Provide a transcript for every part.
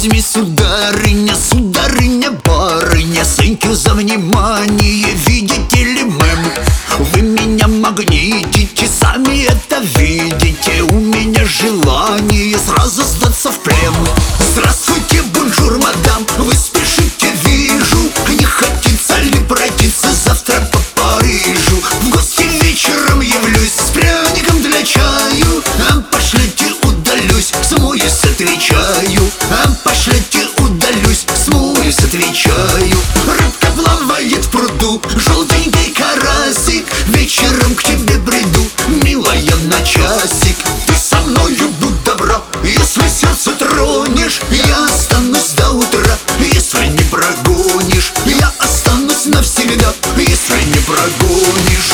возьми, сударыня, сударыня, барыня, thank you за внимание, видите ли, мэм? Вы меня магнитите, сами это видите. У меня желание сразу сдаться в плен. Здравствуйте, бонжур, мадам, вы спешите, вижу. Не хотите ли пройтись завтра по Парижу? В гости вечером явлюсь с пряником для чаю. Пошлите, удалюсь, смоюсь, отвечаю. Пошлите, удалюсь, смоюсь, отвечаю. Рыбка плавает в пруду, желтенький карасик. Вечером к тебе приду, милая, на часик. Ты со мною, будь добра, если сердце тронешь, я останусь до утра. Если не прогонишь, я останусь навсегда. Если не прогонишь,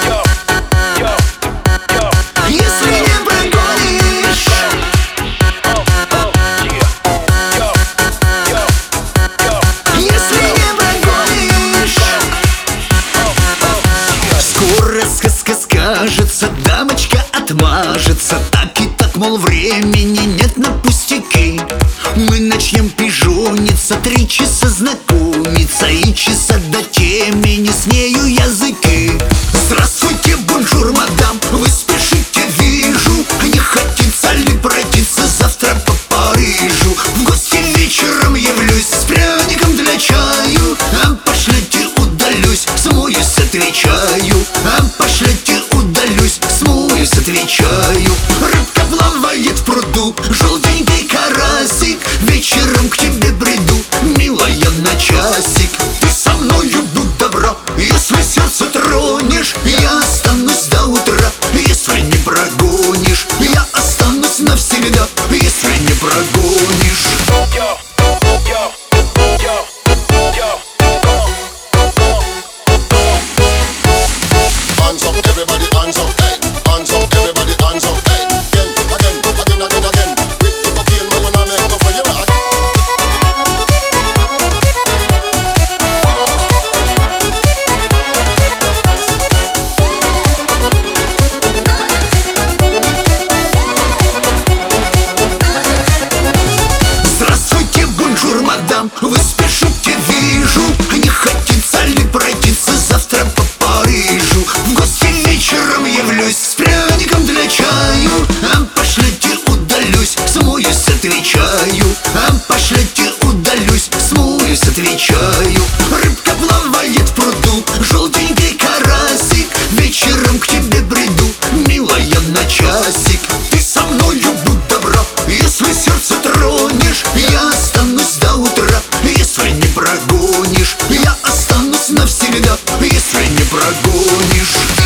если не прогонишь. Если не прогонишь. Скоро сказка скажется, дамочка отмажется. Так и так, мол, времени нет на пустяки. Мы начнем пижониться, 3 часа знакомиться, и часа до темени с нею языки. Здравствуйте, бонжур, мадам, вы спешите, вижу. Не хотите ли пройтись завтра по Парижу? В гости вечером явлюсь с пряником для чаю. Пошлите, удалюсь, смоюсь, отвечаю. Пошлите, удалюсь, смоюсь, отвечаю. Рыбка плавает в пруду, желтенький карасик. Вечером к тебе приду, милая, на часик. Ты со мною, будь добра, если сердце тронешь, я останусь до утра. Если не прогонишь, я останусь навсегда. Если не прогонишь. Hands up, everybody, hands up, hey. Hands up, everybody, hands up, hey. Again, again, again, again. With the cocaine, man, when I make up for you. Здравствуйте, бонжур, мадам, вы спешите, вижу. Не хотите ли пройтись завтра по Парижу? В гости вечером явлюсь с пряником для чаю. Пошлите, удалюсь, смоюсь, отвечаю. Пошлите, удалюсь, смоюсь, отвечаю. Рыбка плавает в пруду, желтенький карасик. Вечером к тебе приду, милая, на часик. Ты со мною, будь добра, если сердце тронешь, я останусь до утра. Если не прогонишь, я останусь навсегда. Если не прогонишь.